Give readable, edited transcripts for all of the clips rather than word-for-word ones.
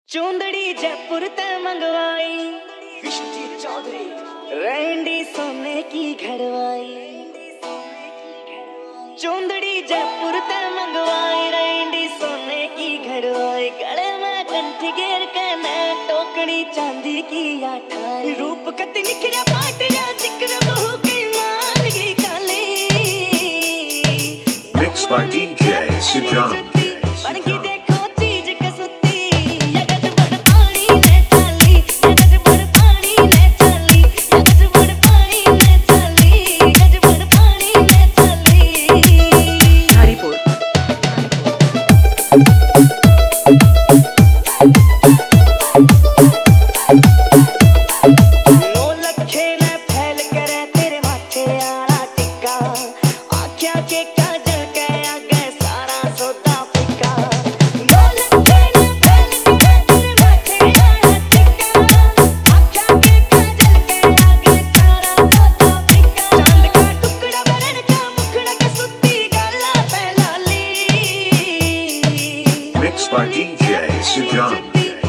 चूंदड़ी जयपुर ते मंगवाई, विश्वजीत चौधरी रैंडी सोने की घड़वाई। चूंदड़ी जयपुर ते मंगवाई, रैंडी सोने की घड़वाई। गले में कंठी घेर के ने टोकड़ी चांदी की आठाई। रूप कति निखरा पाटिया जिक्र बहू की मान की काली। Mixed by DJ Sujam. Mixed by DJ Sujam.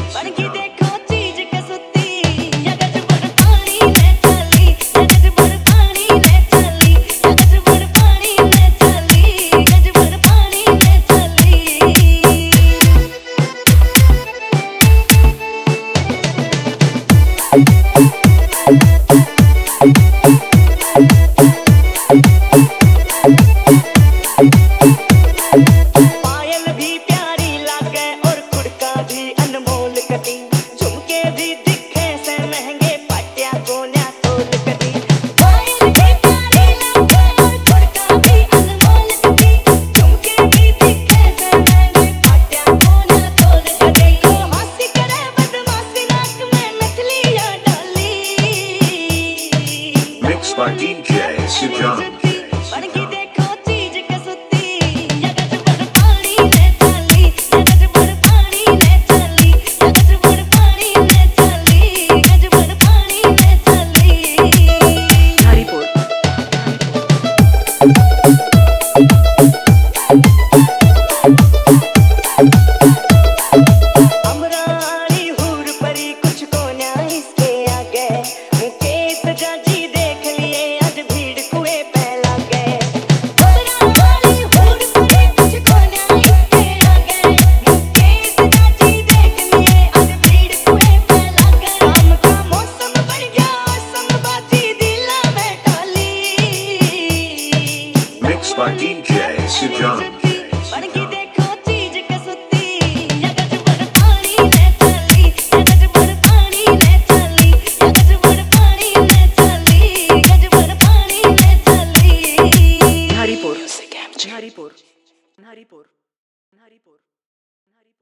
Mixed by DJ Sujam. Mixed by DJ Sujam. Haripur